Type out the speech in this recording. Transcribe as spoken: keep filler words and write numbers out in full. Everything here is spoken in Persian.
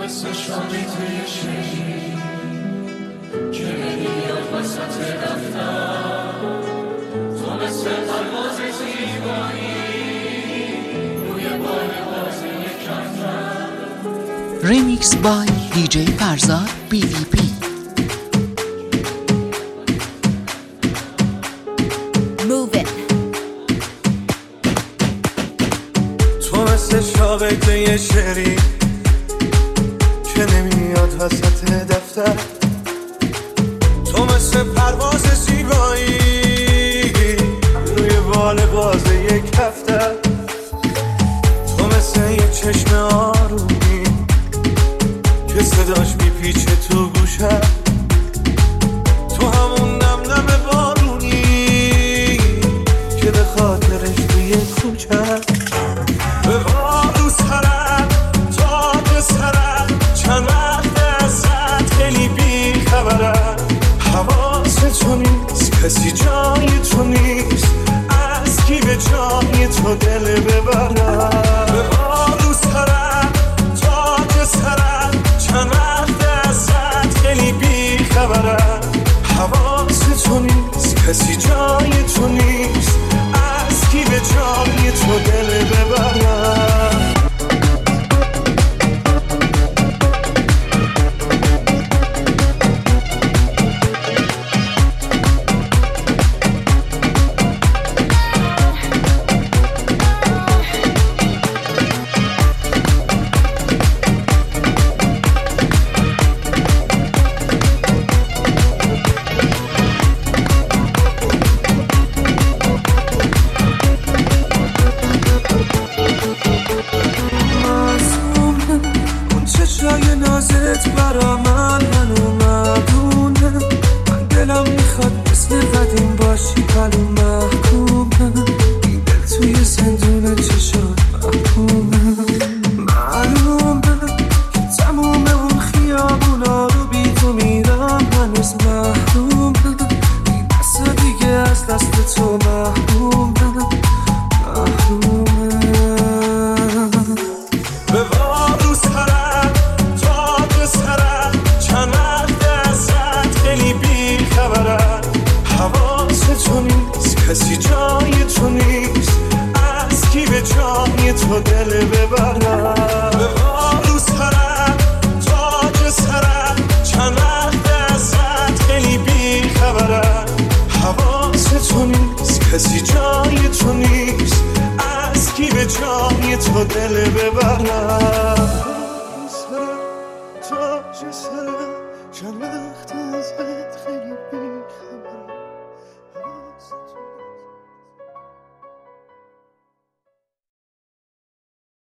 مثل شامی توی شهری که نمیاد وسط دفتر، تو مثل پرواز زیبایی روی بال بازی کفتر. ریمیکس بای دی جی فرزاد بی دی پی. تو مثل شاقه یه شعری که نمیاد وسط دفتر، تو مثل پرواز زیبایی روی بال باز یک کفتر، تو مثل یه چشم آرومی که صداش میپیچه تو گوشه، تو همون نم نم بارونی که به خاطرش توی کوچه به بارو سرم تاج سرم چند وقت ازت خیلی بی خبرم، حواست تو نیست کسی جای تو نیست، از کی به جای تو دل ببرم. به بارو سرم تاج سرم چند وقت ازت خیلی بی خبرم، حواست تو نیست کسی جای تو نیست، از کی به جای تو دل ببرم. جای نازت برا من منو مدونه، من دلم میخواد مثل قدیم باشی ولی محکومه، این دل توی زندون چشات محکومه، معلومه که تموم اون خیابونا رو بی تو میرم هنوز محرومه، این دست دیگه از دست تو محرومه محرومه. به بارو سرم تاج سرم چند وقت ازت خیلی بی خبرم، حواست تو نیست کسی جای تو نیست، از کی به جای تو دل ببرم. به بارو سرم تاج سرم چند وقت ازت خیلی بی خبرم، حواست تو نیست کسی جای تو نیست، از کی به جای تو دل ببرم. تاج سرم چند وقت ازت خیلی بی خبرم.